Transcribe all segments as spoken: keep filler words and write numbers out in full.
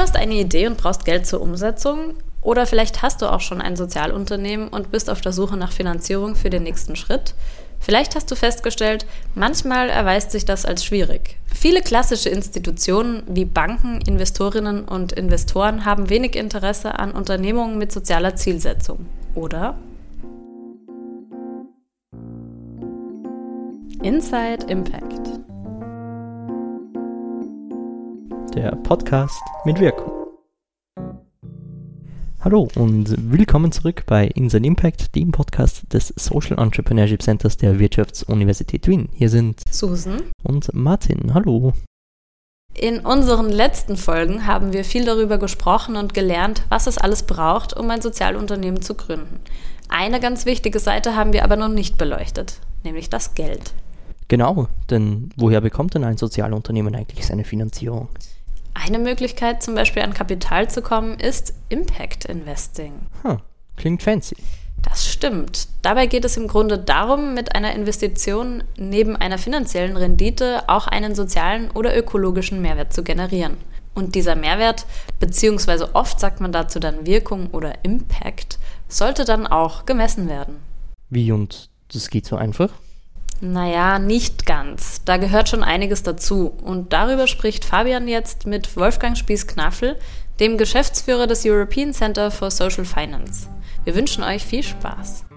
hast eine Idee und brauchst Geld zur Umsetzung. Oder vielleicht hast du auch schon ein Sozialunternehmen und bist auf der Suche nach Finanzierung für den nächsten Schritt. Vielleicht hast du festgestellt, manchmal erweist sich das als schwierig. Viele klassische Institutionen wie Banken, Investorinnen und Investoren haben wenig Interesse an Unternehmungen mit sozialer Zielsetzung, oder? Inside Impact. Der Podcast mit Wirkung. Hallo und willkommen zurück bei Inside Impact, dem Podcast des Social Entrepreneurship Centers der Wirtschaftsuniversität Wien. Hier sind Susan und Martin. Hallo. In unseren letzten Folgen haben wir viel darüber gesprochen und gelernt, was es alles braucht, um ein Sozialunternehmen zu gründen. Eine ganz wichtige Seite haben wir aber noch nicht beleuchtet, nämlich das Geld. Genau, denn woher bekommt denn ein Sozialunternehmen eigentlich seine Finanzierung? Eine Möglichkeit, zum Beispiel an Kapital zu kommen, ist Impact Investing. Hm, klingt fancy. Das stimmt. Dabei geht es im Grunde darum, mit einer Investition neben einer finanziellen Rendite auch einen sozialen oder ökologischen Mehrwert zu generieren. Und dieser Mehrwert, beziehungsweise oft sagt man dazu dann Wirkung oder Impact, sollte dann auch gemessen werden. Wie, und das geht so einfach? Naja, nicht ganz. Da gehört schon einiges dazu. Und darüber spricht Fabian jetzt mit Wolfgang Spieß-Knaffel, dem Geschäftsführer des European Center for Social Finance. Wir wünschen euch viel Spaß.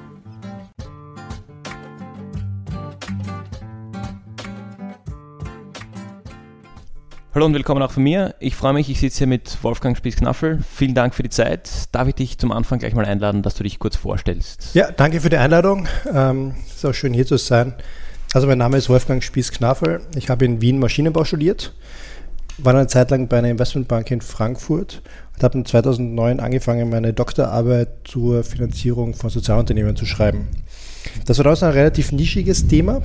Hallo und willkommen auch von mir. Ich freue mich, ich sitze hier mit Wolfgang Spieß-Knaffel. Vielen Dank für die Zeit. Darf ich dich zum Anfang gleich mal einladen, dass du dich kurz vorstellst? Ja, danke für die Einladung. Ähm, ist auch schön, hier zu sein. Also mein Name ist Wolfgang Spieß-Knaffel. Ich habe in Wien Maschinenbau studiert, war eine Zeit lang bei einer Investmentbank in Frankfurt und habe zweitausendneun angefangen, meine Doktorarbeit zur Finanzierung von Sozialunternehmen zu schreiben. Das war damals ein relativ nischiges Thema.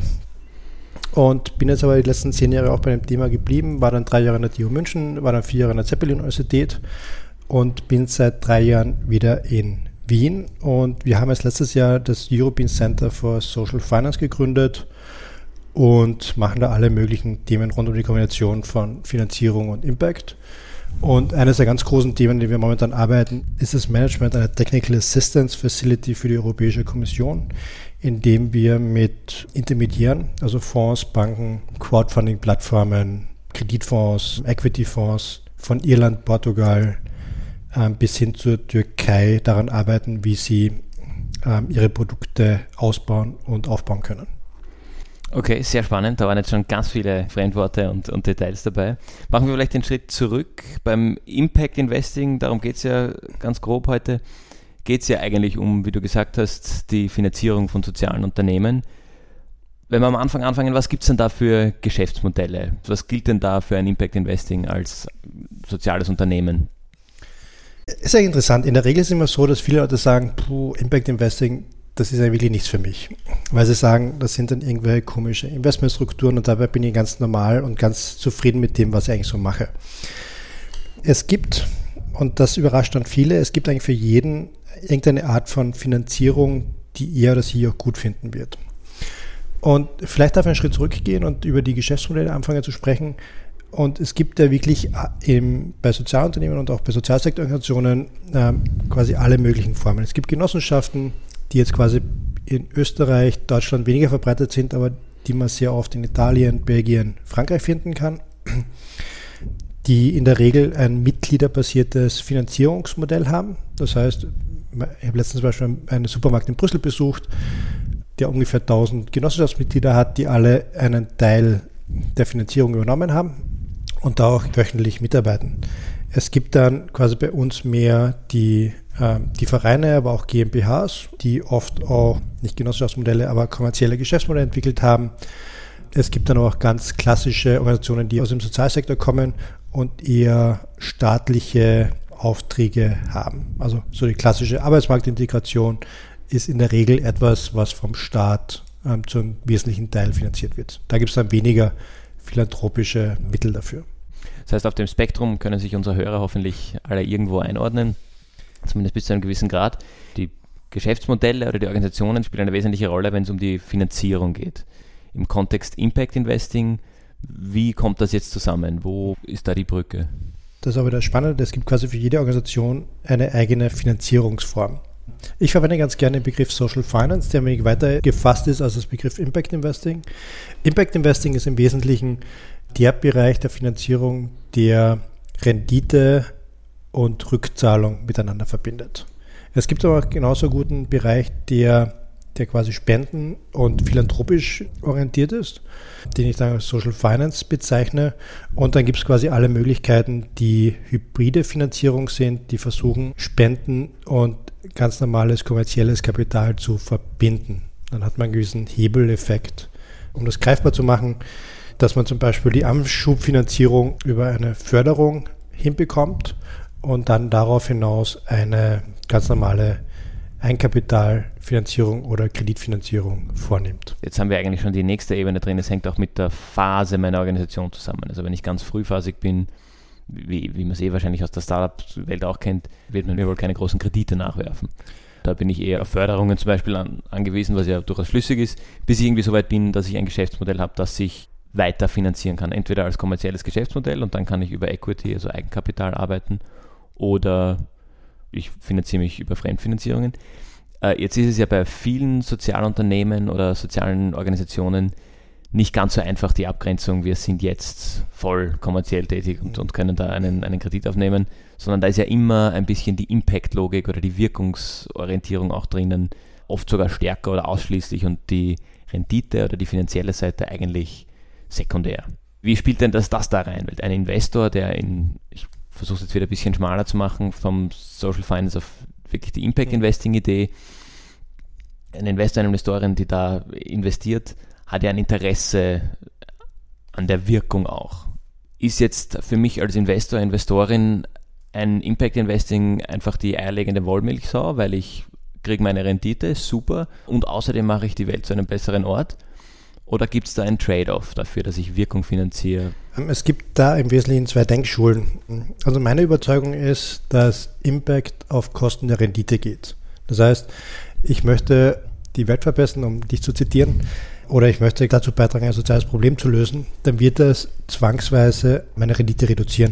Und bin jetzt aber die letzten zehn Jahre auch bei dem Thema geblieben, war dann drei Jahre an der T U München, war dann vier Jahre an der Zeppelin-Universität und bin seit drei Jahren wieder in Wien. Und wir haben jetzt letztes Jahr das European Center for Social Finance gegründet und machen da alle möglichen Themen rund um die Kombination von Finanzierung und Impact. Und eines der ganz großen Themen, die wir momentan arbeiten, ist das Management einer Technical Assistance Facility für die Europäische Kommission, indem wir mit Intermediären, also Fonds, Banken, Crowdfunding-Plattformen, Kreditfonds, Equity-Fonds von Irland, Portugal äh, bis hin zur Türkei daran arbeiten, wie sie äh, ihre Produkte ausbauen und aufbauen können. Okay, sehr spannend. Da waren jetzt schon ganz viele Fremdworte und, und Details dabei. Machen wir vielleicht den Schritt zurück. Beim Impact Investing, darum geht es ja ganz grob heute, geht es ja eigentlich um, wie du gesagt hast, die Finanzierung von sozialen Unternehmen. Wenn wir am Anfang anfangen, was gibt es denn da für Geschäftsmodelle? Was gilt denn da für ein Impact Investing als soziales Unternehmen? Ist ja interessant. In der Regel ist es immer so, dass viele Leute sagen, puh, Impact Investing, das ist ja wirklich nichts für mich. Weil sie sagen, das sind dann irgendwelche komische Investmentstrukturen und dabei bin ich ganz normal und ganz zufrieden mit dem, was ich eigentlich so mache. Es gibt, und das überrascht dann viele, es gibt eigentlich für jeden irgendeine Art von Finanzierung, die er oder sie auch gut finden wird. Und vielleicht darf ich einen Schritt zurückgehen und über die Geschäftsmodelle anfangen zu sprechen. Und es gibt ja wirklich im, bei Sozialunternehmen und auch bei Sozialsektororganisationen äh, quasi alle möglichen Formen. Es gibt Genossenschaften, die jetzt quasi in Österreich, Deutschland weniger verbreitet sind, aber die man sehr oft in Italien, Belgien, Frankreich finden kann, die in der Regel ein mitgliederbasiertes Finanzierungsmodell haben. Das heißt, ich habe letztens zum Beispiel einen Supermarkt in Brüssel besucht, der ungefähr tausend Genossenschaftsmitglieder hat, die alle einen Teil der Finanzierung übernommen haben und da auch wöchentlich mitarbeiten. Es gibt dann quasi bei uns mehr die, äh, die Vereine, aber auch GmbHs, die oft auch nicht Genossenschaftsmodelle, aber kommerzielle Geschäftsmodelle entwickelt haben. Es gibt dann auch ganz klassische Organisationen, die aus dem Sozialsektor kommen und eher staatliche Aufträge haben. Also so die klassische Arbeitsmarktintegration ist in der Regel etwas, was vom Staat ähm, zum wesentlichen Teil finanziert wird. Da gibt es dann weniger philanthropische Mittel dafür. Das heißt, auf dem Spektrum können sich unsere Hörer hoffentlich alle irgendwo einordnen, zumindest bis zu einem gewissen Grad. Die Geschäftsmodelle oder die Organisationen spielen eine wesentliche Rolle, wenn es um die Finanzierung geht. Im Kontext Impact Investing, wie kommt das jetzt zusammen? Wo ist da die Brücke? das ist aber das Spannende, es gibt quasi für jede Organisation eine eigene Finanzierungsform. Ich verwende ganz gerne den Begriff Social Finance, der ein wenig weiter gefasst ist als das Begriff Impact Investing. Impact Investing ist im Wesentlichen der Bereich der Finanzierung, der Rendite und Rückzahlung miteinander verbindet. Es gibt aber auch genauso gut einen Bereich, der, der quasi spenden- und philanthropisch orientiert ist, den ich dann als Social Finance bezeichne. Und dann gibt es quasi alle Möglichkeiten, die hybride Finanzierung sind, die versuchen, Spenden und ganz normales kommerzielles Kapital zu verbinden. Dann hat man einen gewissen Hebeleffekt. Um das greifbar zu machen, dass man zum Beispiel die Anschubfinanzierung über eine Förderung hinbekommt und dann darauf hinaus eine ganz normale Eigenkapitalfinanzierung oder Kreditfinanzierung vornimmt. Jetzt haben wir eigentlich schon die nächste Ebene drin. Es hängt auch mit der Phase meiner Organisation zusammen. Also wenn ich ganz frühphasig bin, wie, wie man es eh wahrscheinlich aus der Startup-Welt auch kennt, wird man mir wohl keine großen Kredite nachwerfen. Da bin ich eher auf Förderungen zum Beispiel an, angewiesen, was ja durchaus schlüssig ist, bis ich irgendwie so weit bin, dass ich ein Geschäftsmodell habe, das sich weiter finanzieren kann. Entweder als kommerzielles Geschäftsmodell und dann kann ich über Equity, also Eigenkapital arbeiten, oder ich finanziere mich über Fremdfinanzierungen. Äh, jetzt ist es ja bei vielen Sozialunternehmen oder sozialen Organisationen nicht ganz so einfach, die Abgrenzung, wir sind jetzt voll kommerziell tätig und, und können da einen, einen Kredit aufnehmen, sondern da ist ja immer ein bisschen die Impact-Logik oder die Wirkungsorientierung auch drinnen, oft sogar stärker oder ausschließlich und die Rendite oder die finanzielle Seite eigentlich sekundär. Wie spielt denn das, das da rein? Weil ein Investor, der in, ich versuche es jetzt wieder ein bisschen schmaler zu machen, vom Social Finance auf wirklich die Impact-Investing-Idee, ein Investor, eine Investorin, die da investiert, hat ja ein Interesse an der Wirkung auch. Ist jetzt für mich als Investor, Investorin ein Impact Investing einfach die eierlegende Wollmilchsau, weil ich kriege meine Rendite, super, und außerdem mache ich die Welt zu einem besseren Ort? Oder gibt es da einen Trade-off dafür, dass ich Wirkung finanziere? Es gibt da im Wesentlichen zwei Denkschulen. Also meine Überzeugung ist, dass Impact auf Kosten der Rendite geht. Das heißt, ich möchte die Welt verbessern, um dich zu zitieren, oder ich möchte dazu beitragen, ein soziales Problem zu lösen, dann wird das zwangsweise meine Rendite reduzieren.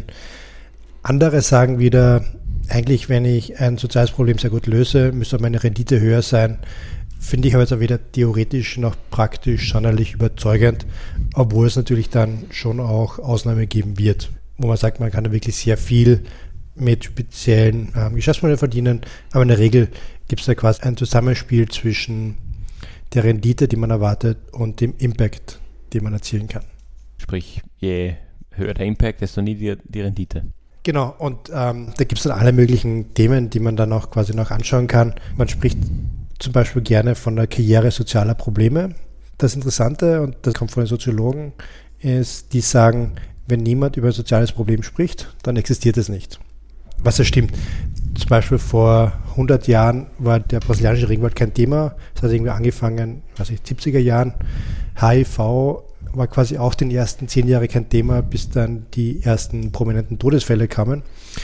Andere sagen wieder, eigentlich, wenn ich ein soziales Problem sehr gut löse, müsste meine Rendite höher sein. Finde ich aber jetzt weder theoretisch noch praktisch sonderlich überzeugend, obwohl es natürlich dann schon auch Ausnahmen geben wird, wo man sagt, man kann da wirklich sehr viel mit speziellen ähm, Geschäftsmodellen verdienen, aber in der Regel gibt es da quasi ein Zusammenspiel zwischen der Rendite, die man erwartet, und dem Impact, den man erzielen kann. Sprich, je höher der Impact, desto niedriger die Rendite. Genau, und ähm, da gibt es dann alle möglichen Themen, die man dann auch quasi noch anschauen kann. Man spricht zum Beispiel gerne von der Karriere sozialer Probleme. Das Interessante, und das kommt von den Soziologen, ist, die sagen, wenn niemand über ein soziales Problem spricht, dann existiert es nicht. Was ja stimmt. Zum Beispiel vor hundert Jahren war der brasilianische Regenwald kein Thema. Das hat irgendwie angefangen, weiß ich, siebziger Jahren. H I V war quasi auch den ersten zehn Jahre kein Thema, bis dann die ersten prominenten Todesfälle kamen.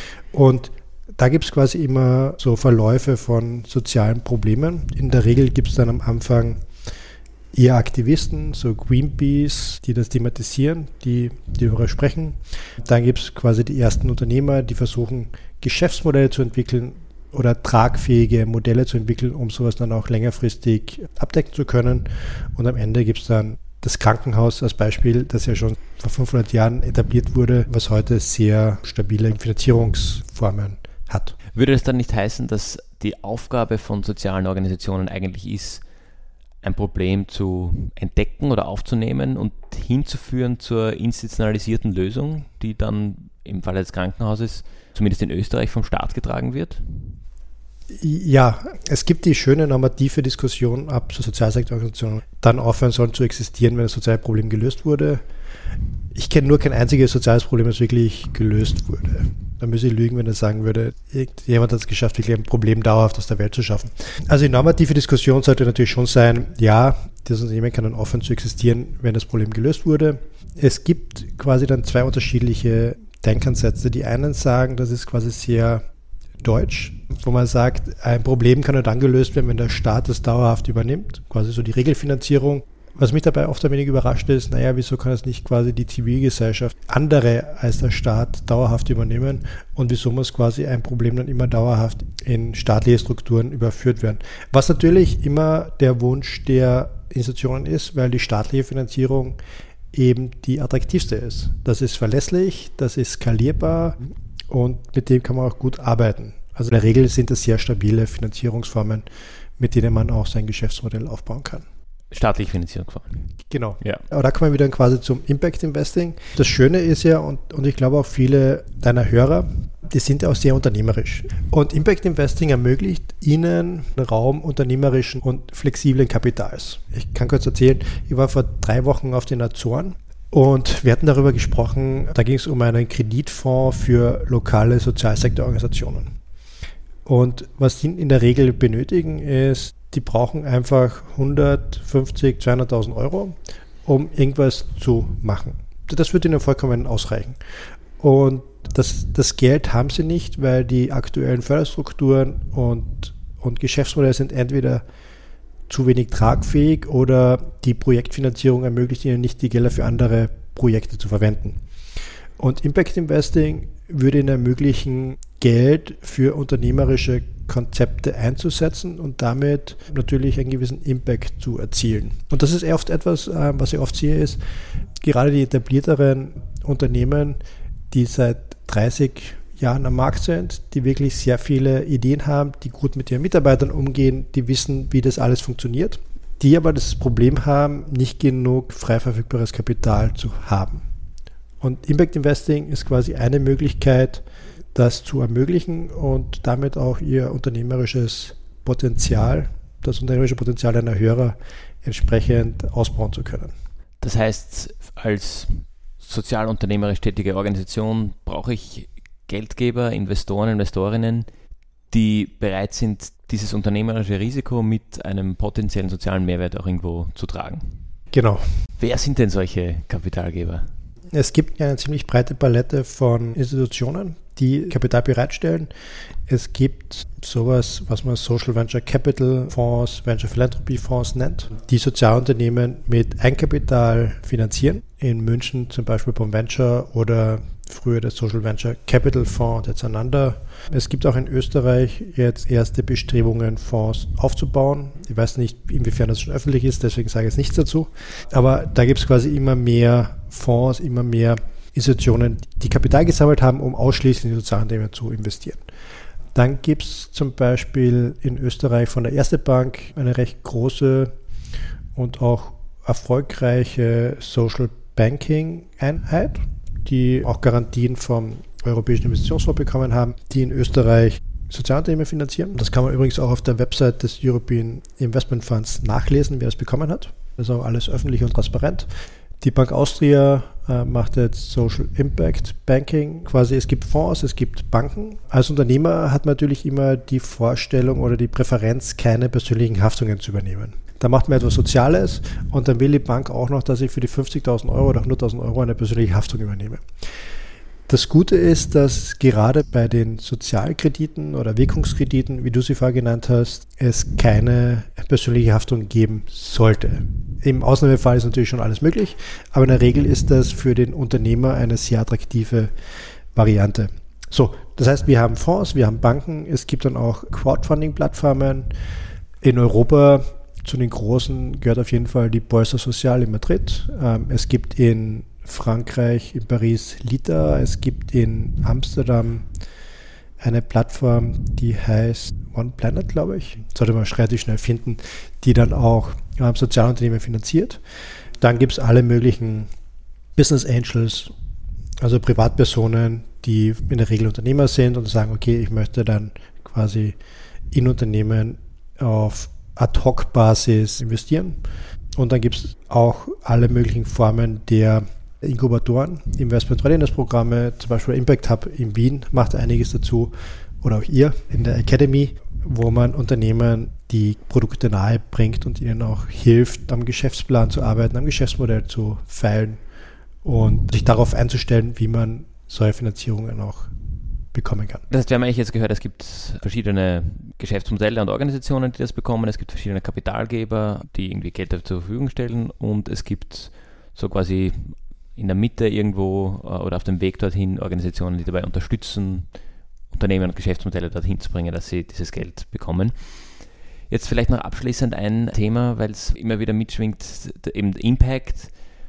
Und da gibt es quasi immer so Verläufe von sozialen Problemen. In der Regel gibt es dann am Anfang eher Aktivisten, so Greenpeace, die das thematisieren, die, die darüber sprechen. Dann gibt es quasi die ersten Unternehmer, die versuchen, Geschäftsmodelle zu entwickeln oder tragfähige Modelle zu entwickeln, um sowas dann auch längerfristig abdecken zu können. Und am Ende gibt es dann das Krankenhaus als Beispiel, das ja schon vor fünfhundert Jahren etabliert wurde, was heute sehr stabile Finanzierungsformen hat. Würde das dann nicht heißen, dass die Aufgabe von sozialen Organisationen eigentlich ist, ein Problem zu entdecken oder aufzunehmen und hinzuführen zur institutionalisierten Lösung, die dann im Falle des Krankenhauses, zumindest in Österreich, vom Staat getragen wird? Ja, es gibt die schöne normative Diskussion, ob so Sozialsektororganisationen dann aufhören sollen zu existieren, wenn das soziale Problem gelöst wurde. Ich kenne nur kein einziges soziales Problem, das wirklich gelöst wurde. Da müsste ich lügen, wenn er sagen würde, jemand hat es geschafft, wirklich ein Problem dauerhaft aus der Welt zu schaffen. Also die normative Diskussion sollte natürlich schon sein, ja, das Unternehmen kann dann aufhören zu existieren, wenn das Problem gelöst wurde. Es gibt quasi dann zwei unterschiedliche Denkansätze. Die einen sagen, das ist quasi sehr deutsch, wo man sagt, ein Problem kann nur dann gelöst werden, wenn der Staat es dauerhaft übernimmt, quasi so die Regelfinanzierung. Was mich dabei oft ein wenig überrascht ist, naja, wieso kann es nicht quasi die Zivilgesellschaft andere als der Staat dauerhaft übernehmen und wieso muss quasi ein Problem dann immer dauerhaft in staatliche Strukturen überführt werden? Was natürlich immer der Wunsch der Institutionen ist, weil die staatliche Finanzierung eben die attraktivste ist. Das ist verlässlich, das ist skalierbar und mit dem kann man auch gut arbeiten. Also in der Regel sind das sehr stabile Finanzierungsformen, mit denen man auch sein Geschäftsmodell aufbauen kann. Staatliche Finanzierungsform. Genau. Ja. Aber da kommen wir wieder quasi zum Impact Investing. Das Schöne ist ja, und, und ich glaube auch viele deiner Hörer, die sind ja auch sehr unternehmerisch. Und Impact Investing ermöglicht ihnen einen Raum unternehmerischen und flexiblen Kapitals. Ich kann kurz erzählen, ich war vor drei Wochen auf den Azoren und wir hatten darüber gesprochen, da ging es um einen Kreditfonds für lokale Sozialsektororganisationen. Und was sie in der Regel benötigen ist, die brauchen einfach hundertfünfzig, zweihunderttausend Euro, um irgendwas zu machen. Das würde ihnen vollkommen ausreichen. Und das, das Geld haben sie nicht, weil die aktuellen Förderstrukturen und, und Geschäftsmodelle sind entweder zu wenig tragfähig oder die Projektfinanzierung ermöglicht ihnen nicht, die Gelder für andere Projekte zu verwenden. Und Impact Investing würde ihnen ermöglichen, Geld für unternehmerische Konzepte einzusetzen und damit natürlich einen gewissen Impact zu erzielen. Und das ist oft etwas, was ich oft sehe, ist, gerade die etablierteren Unternehmen, die seit dreißig Jahren am Markt sind, die wirklich sehr viele Ideen haben, die gut mit ihren Mitarbeitern umgehen, die wissen, wie das alles funktioniert, die aber das Problem haben, nicht genug frei verfügbares Kapital zu haben. Und Impact Investing ist quasi eine Möglichkeit, das zu ermöglichen und damit auch ihr unternehmerisches Potenzial, das unternehmerische Potenzial einer Hörer entsprechend ausbauen zu können. Das heißt, als sozialunternehmerisch tätige Organisation brauche ich Geldgeber, Investoren, Investorinnen, die bereit sind, dieses unternehmerische Risiko mit einem potenziellen sozialen Mehrwert auch irgendwo zu tragen. Genau. Wer sind denn solche Kapitalgeber? Es gibt eine ziemlich breite Palette von Institutionen, die Kapital bereitstellen. Es gibt sowas, was man Social Venture Capital Fonds, Venture Philanthropy Fonds nennt, die Sozialunternehmen mit Eigenkapital finanzieren. In München zum Beispiel Bomb Venture oder früher der Social Venture Capital Fonds, der Zanander. Es gibt auch in Österreich jetzt erste Bestrebungen, Fonds aufzubauen. Ich weiß nicht, inwiefern das schon öffentlich ist, deswegen sage ich jetzt nichts dazu. Aber da gibt es quasi immer mehr Fonds, immer mehr Institutionen, die Kapital gesammelt haben, um ausschließlich in die Sozialunternehmen zu investieren. Dann gibt es zum Beispiel in Österreich von der Erste Bank eine recht große und auch erfolgreiche Social Banking Einheit, die auch Garantien vom Europäischen Investitionsfonds bekommen haben, die in Österreich Sozialunternehmen finanzieren. Das kann man übrigens auch auf der Website des European Investment Funds nachlesen, wer es bekommen hat. Das ist auch alles öffentlich und transparent. Die Bank Austria äh, macht jetzt Social Impact Banking. Quasi es gibt Fonds, es gibt Banken. Als Unternehmer hat man natürlich immer die Vorstellung oder die Präferenz, keine persönlichen Haftungen zu übernehmen. Da macht man etwas Soziales und dann will die Bank auch noch, dass ich für die fünfzigtausend Euro oder hunderttausend Euro eine persönliche Haftung übernehme. Das Gute ist, dass gerade bei den Sozialkrediten oder Wirkungskrediten, wie du sie vorher genannt hast, es keine persönliche Haftung geben sollte. Im Ausnahmefall ist natürlich schon alles möglich, aber in der Regel ist das für den Unternehmer eine sehr attraktive Variante. So, das heißt, wir haben Fonds, wir haben Banken, es gibt dann auch Crowdfunding-Plattformen. In Europa zu den großen gehört auf jeden Fall die Bolsa Social in Madrid. Es gibt in Frankreich, in Paris Lita, es gibt in Amsterdam eine Plattform, die heißt One Planet, glaube ich. Sollte man relativ schnell finden, die dann auch ähm, Sozialunternehmen finanziert. Dann gibt es alle möglichen Business Angels, also Privatpersonen, die in der Regel Unternehmer sind und sagen, okay, ich möchte dann quasi in Unternehmen auf Ad-Hoc-Basis investieren. Und dann gibt es auch alle möglichen Formen der Inkubatoren, Investment Readiness Programme, zum Beispiel Impact Hub in Wien macht einiges dazu oder auch ihr in der Academy, wo man Unternehmen die Produkte nahe bringt und ihnen auch hilft, am Geschäftsplan zu arbeiten, am Geschäftsmodell zu feilen und sich darauf einzustellen, wie man solche Finanzierungen auch bekommen kann. Das heißt, wir haben eigentlich jetzt gehört, es gibt verschiedene Geschäftsmodelle und Organisationen, die das bekommen. Es gibt verschiedene Kapitalgeber, die irgendwie Geld zur Verfügung stellen und es gibt so quasi in der Mitte irgendwo oder auf dem Weg dorthin Organisationen, die dabei unterstützen, Unternehmen und Geschäftsmodelle dorthin zu bringen, dass sie dieses Geld bekommen. Jetzt vielleicht noch abschließend ein Thema, weil es immer wieder mitschwingt, eben Impact.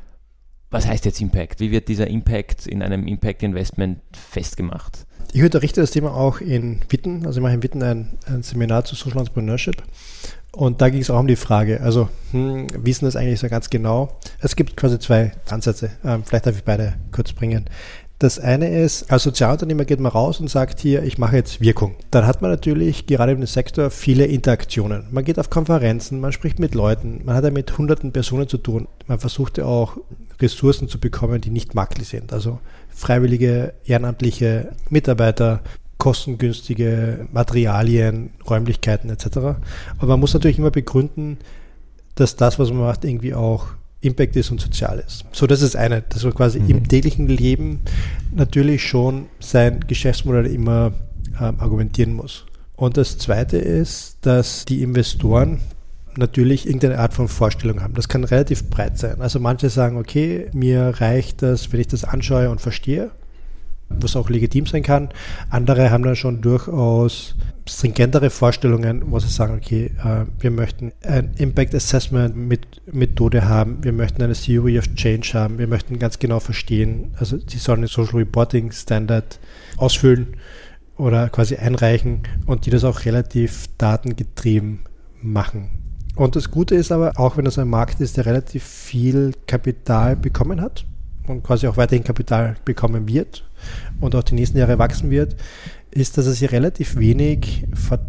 Was heißt jetzt Impact? Wie wird dieser Impact in einem Impact-Investment festgemacht? Ich unterrichte das Thema auch in Witten. Also ich mache in Witten ein, ein Seminar zu Social Entrepreneurship. Und da ging es auch um die Frage, also hm, wie ist denn das eigentlich so ganz genau? Es gibt quasi zwei Ansätze. Ähm, vielleicht darf ich beide kurz bringen. Das eine ist, als Sozialunternehmer geht man raus und sagt hier, ich mache jetzt Wirkung. Dann hat man natürlich gerade im Sektor viele Interaktionen. Man geht auf Konferenzen, man spricht mit Leuten, man hat ja mit hunderten Personen zu tun. Man versucht ja auch Ressourcen zu bekommen, die nicht marktlich sind. Also freiwillige, ehrenamtliche Mitarbeiter, kostengünstige Materialien, Räumlichkeiten et cetera. Aber man muss natürlich immer begründen, dass das, was man macht, irgendwie auch Impact ist und sozial ist. So, das ist eine, dass man quasi mhm. im täglichen Leben natürlich schon sein Geschäftsmodell immer ähm, argumentieren muss. Und das zweite ist, dass die Investoren natürlich irgendeine Art von Vorstellung haben. Das kann relativ breit sein. Also manche sagen, okay, mir reicht das, wenn ich das anschaue und verstehe, was auch legitim sein kann. Andere haben dann schon durchaus stringentere Vorstellungen, wo sie sagen, okay, äh, wir möchten ein Impact Assessment mit Methode haben, wir möchten eine Theory of Change haben, wir möchten ganz genau verstehen, also sie sollen einen Social Reporting Standard ausfüllen oder quasi einreichen und die das auch relativ datengetrieben machen. Und das Gute ist aber, auch wenn das ein Markt ist, der relativ viel Kapital bekommen hat und quasi auch weiterhin Kapital bekommen wird und auch die nächsten Jahre wachsen wird, ist, dass es hier relativ wenig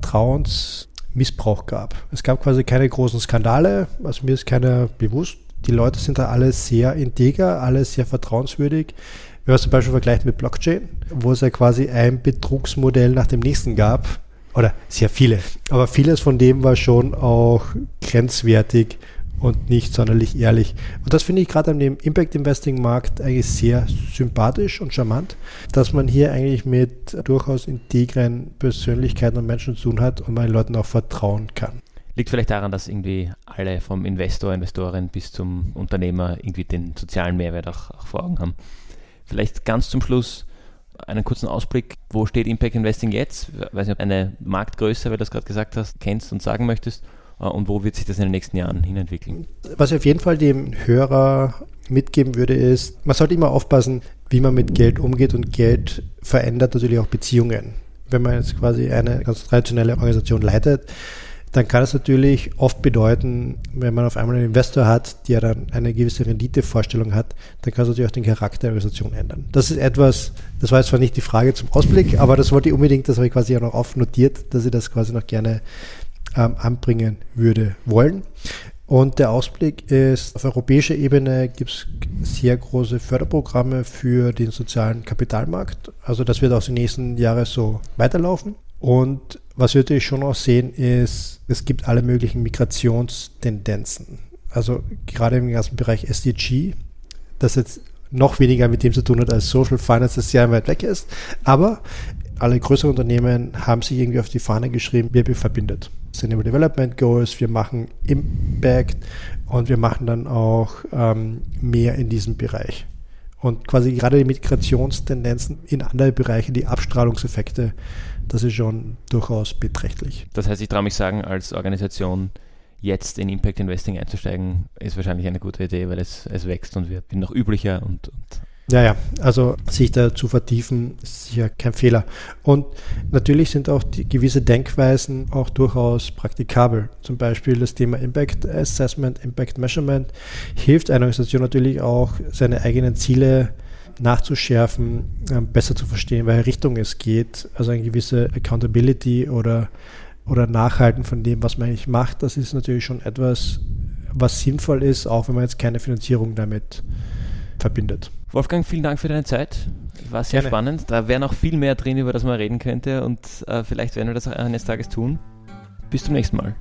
Vertrauensmissbrauch gab. Es gab quasi keine großen Skandale, also mir ist keiner bewusst. Die Leute sind da alle sehr integer, alle sehr vertrauenswürdig. Wenn man es zum Beispiel vergleicht mit Blockchain, wo es ja quasi ein Betrugsmodell nach dem nächsten gab, oder sehr viele, aber vieles von dem war schon auch grenzwertig und nicht sonderlich ehrlich. Und das finde ich gerade an dem Impact-Investing-Markt eigentlich sehr sympathisch und charmant, dass man hier eigentlich mit durchaus integren Persönlichkeiten und Menschen zu tun hat und man den Leuten auch vertrauen kann. Liegt vielleicht daran, dass irgendwie alle vom Investor, Investorin bis zum Unternehmer irgendwie den sozialen Mehrwert auch, auch vor Augen haben. Vielleicht ganz zum Schluss einen kurzen Ausblick. Wo steht Impact Investing jetzt? Ich weiß nicht, ob eine Marktgröße, weil du das gerade gesagt hast, kennst und sagen möchtest. Und wo wird sich das in den nächsten Jahren hinentwickeln? Was ich auf jeden Fall dem Hörer mitgeben würde, ist, man sollte immer aufpassen, wie man mit Geld umgeht, und Geld verändert natürlich auch Beziehungen. Wenn man jetzt quasi eine ganz traditionelle Organisation leitet, dann kann es natürlich oft bedeuten, wenn man auf einmal einen Investor hat, der dann eine gewisse Renditevorstellung hat, dann kann es natürlich auch den Charakter der Organisation ändern. Das ist etwas, das war jetzt zwar nicht die Frage zum Ausblick, aber das wollte ich unbedingt, das habe ich quasi auch noch aufnotiert, dass ich das quasi noch gerne ähm, anbringen würde wollen. Und der Ausblick ist, auf europäischer Ebene gibt es sehr große Förderprogramme für den sozialen Kapitalmarkt. Also das wird auch die nächsten Jahre so weiterlaufen. Und was wir natürlich schon auch sehen, ist, es gibt alle möglichen Migrationstendenzen. Also gerade im ganzen Bereich S D G, das jetzt noch weniger mit dem zu tun hat als Social Finance, das sehr weit weg ist. Aber alle größeren Unternehmen haben sich irgendwie auf die Fahne geschrieben, wir verbindet Sustainable Development Goals, wir machen Impact und wir machen dann auch ähm, mehr in diesem Bereich. Und quasi gerade die Migrationstendenzen in andere Bereiche, die Abstrahlungseffekte, das ist schon durchaus beträchtlich. Das heißt, ich traue mich sagen, als Organisation jetzt in Impact Investing einzusteigen, ist wahrscheinlich eine gute Idee, weil es, es wächst und wird noch üblicher. Und, und ja, ja, also sich da zu vertiefen, ist sicher kein Fehler. Und natürlich sind auch die gewisse Denkweisen auch durchaus praktikabel. Zum Beispiel das Thema Impact Assessment, Impact Measurement hilft einer Organisation natürlich auch, seine eigenen Ziele nachzuschärfen, besser zu verstehen, welche Richtung es geht. Also eine gewisse Accountability oder, oder Nachhalten von dem, was man eigentlich macht, das ist natürlich schon etwas, was sinnvoll ist, auch wenn man jetzt keine Finanzierung damit verbindet. Wolfgang, vielen Dank für deine Zeit. War sehr Gerne. Spannend. Da wäre noch viel mehr drin, über das man reden könnte, und äh, vielleicht werden wir das eines Tages tun. Bis zum nächsten Mal.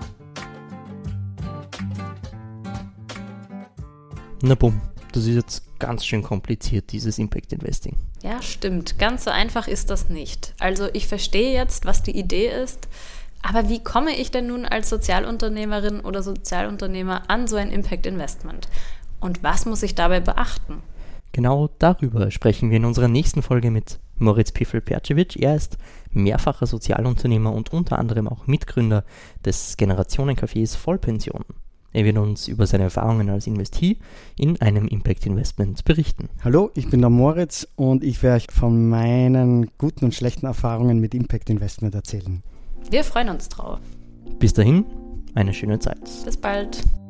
Na bumm, das ist jetzt ganz schön kompliziert, dieses Impact Investing. Ja, stimmt. Ganz so einfach ist das nicht. Also ich verstehe jetzt, was die Idee ist, aber wie komme ich denn nun als Sozialunternehmerin oder Sozialunternehmer an so ein Impact Investment? Und was muss ich dabei beachten? Genau darüber sprechen wir in unserer nächsten Folge mit Moritz Piffel-Percevic. Er ist mehrfacher Sozialunternehmer und unter anderem auch Mitgründer des Generationencafés Vollpension. Er wird uns über seine Erfahrungen als Investee in einem Impact Investment berichten. Hallo, ich bin der Moritz und ich werde euch von meinen guten und schlechten Erfahrungen mit Impact Investment erzählen. Wir freuen uns drauf. Bis dahin, eine schöne Zeit. Bis bald.